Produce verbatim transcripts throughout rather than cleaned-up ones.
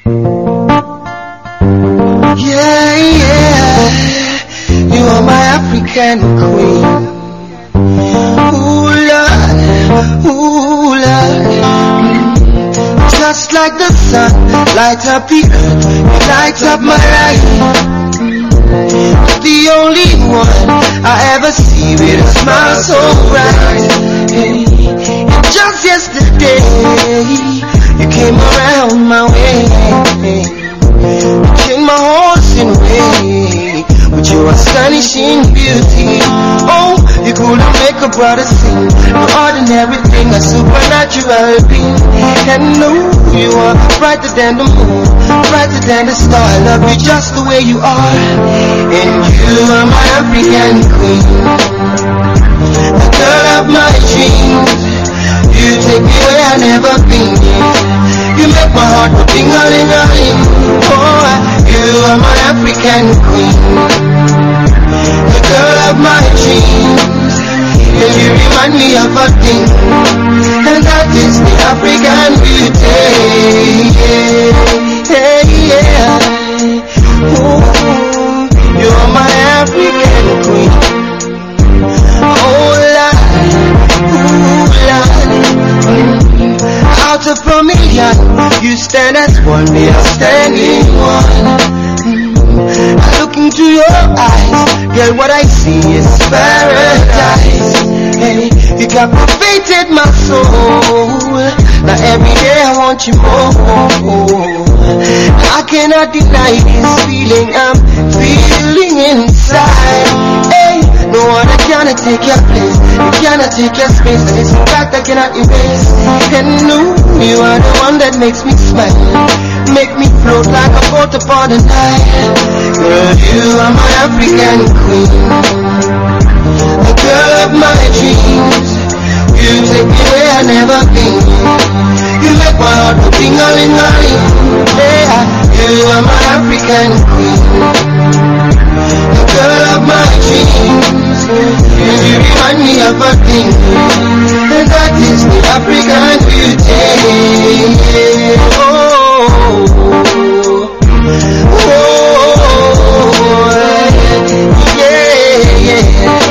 Yeah, yeah, you are my African queen. Ooh, Lord, ooh, Lord. Just like the sun, light up the earth, you light up my life. The only one I ever see with a smile so bright. Hey, and just yesterday, you came around my way. You changed my horse in a way with your astonishing beauty. Oh, you couldn't make a brother sing. No ordinary thing, a supernatural being. And no, you are brighter than the moon, brighter than the star. I love you just the way you are. And you are my African queen, the girl of my dreams. You take me where I've never been. You make my heart go ding-a-ling-a-ling. Oh, you are my African queen, the girl of my dreams. And you remind me of a thing, and that is the African beauty. Yeah, yeah. Ooh, you are my African queen. Oh, Lord, ooh, Lord. Out of a million, you stand as one, we are standing one. I look into your eyes, girl, what I see is paradise. Hey, you captivated my soul. Now every day I want you more. I cannot deny this feeling I'm feeling inside. Hey, no one cannot take your place, you cannot take your space, and it's a fact I cannot erase. And no, you are the one that makes me smile, make me float like a boat upon the Nile. Girl, you are my African queen, the girl of my dreams. You take me where I've never been. You make my heart go ding-a-ling-a-ling. Yeah, you are my African queen, the girl of my dreams. And you remind me of a thing, and that is the African beauty. Oh, oh, yeah, yeah.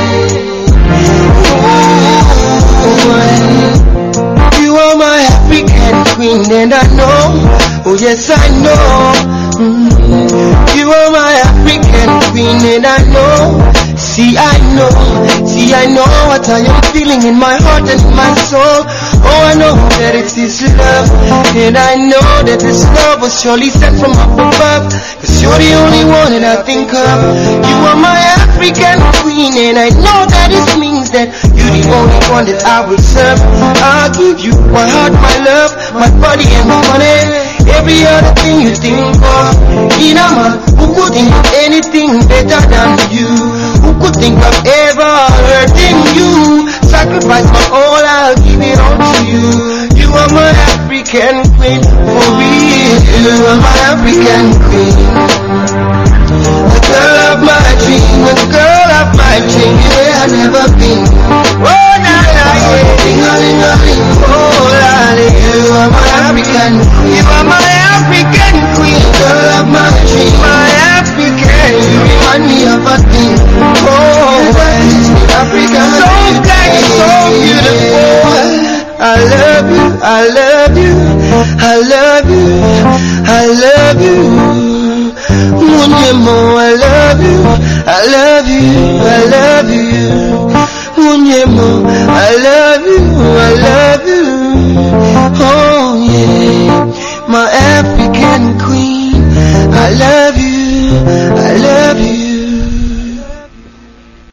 You are my African queen, and I know, oh yes I know. Mm-hmm. You are my African queen, and I know. See I know, see I know what I am feeling in my heart and in my soul. Oh, I know that it is love, and I know that this love was surely sent from up above. Cause you're the only one that I think of. You are my African queen, and I know that it means that you're the only one that I will serve. I'll give you my heart, my love, my body and my money. Every other thing you think of. In a man who could think of anything better than you, who could think of ever hurting you. Sacrifice my all, I'll give it all to you. You are my African queen, for real. You are my African queen, the girl of my dream, the girl of my dream. Yeah, I've never been. Oh, la la, yeah. Ding-a-ling-a-ling. Oh, la la, you are my African queen. You are my African queen, girl of my dream, my African. You remind me of a thing. Oh, that is the African. So black, so beautiful. I love you, I love you, I love you, I love you. Munyemo, I love you, I love you.